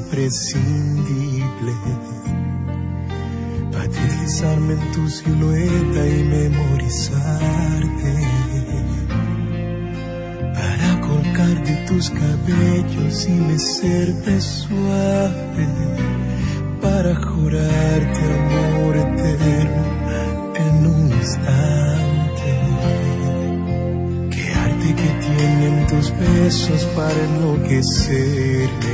imprescindible para deslizarme en tu silueta y memorizarte, para colgarte tus cabellos y mecerte suave, para jurarte amor eterno en un instante. Qué arte que tienen tus besos para enloquecerme,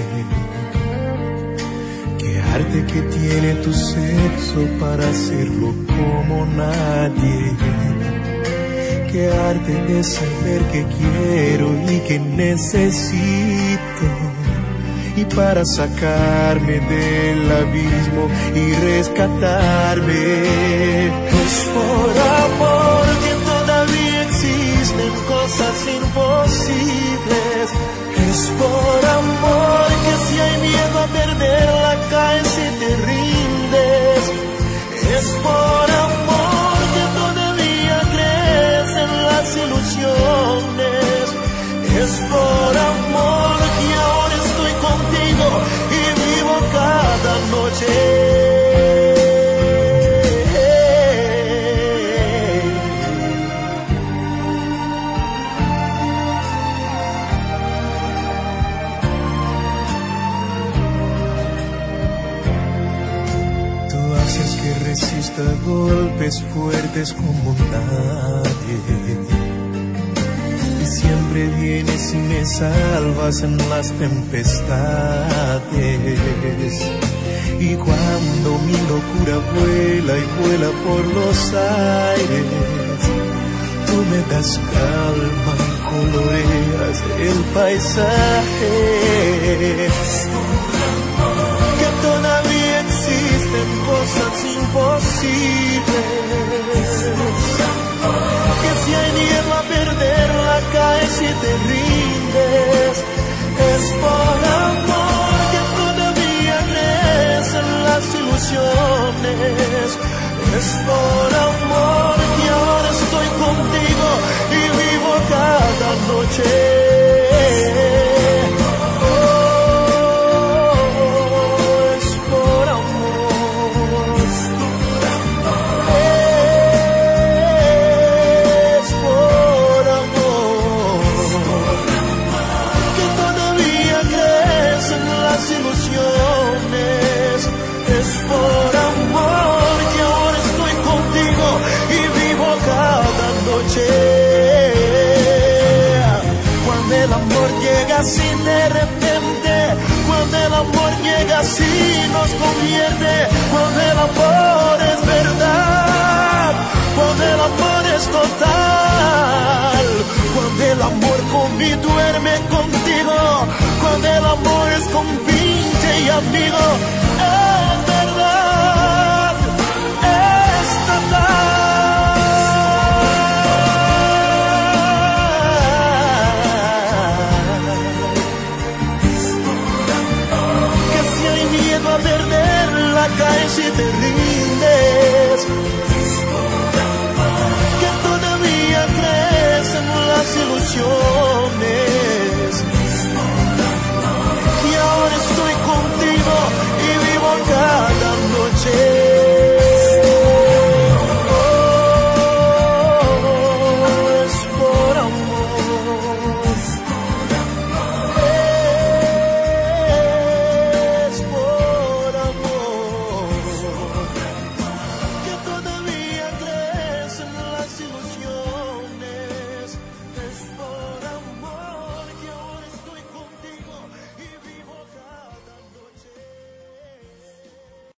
qué arte que tiene tu sexo para hacerlo como nadie, qué arte de saber que quiero y que necesito, y para sacarme del abismo y rescatarme. Es por amor que todavía existen cosas imposibles. Es por amor que si hay miedo a perderla caes y te rindes. Es por amor que todavía crees en las ilusiones. Es por amor que ahora estoy contigo y vivo cada noche. Tú haces que resista golpes fuertes como nadie, y siempre vienes y me salvas en las tempestades. Y cuando mi locura vuela y vuela por los aires, tú me das calma y coloreas el paisaje. Que todavía existen cosas imposibles, que si hay miedo a perderla caes y te rindes. Es por amor que todavía crees en las ilusiones. Es por amor que ahora estoy contigo y vivo cada noche. Cuando el amor llega así de repente, cuando el amor llega así nos convierte, cuando el amor es verdad, cuando el amor es total, cuando el amor come y duerme contigo, cuando el amor es compinche y amigo,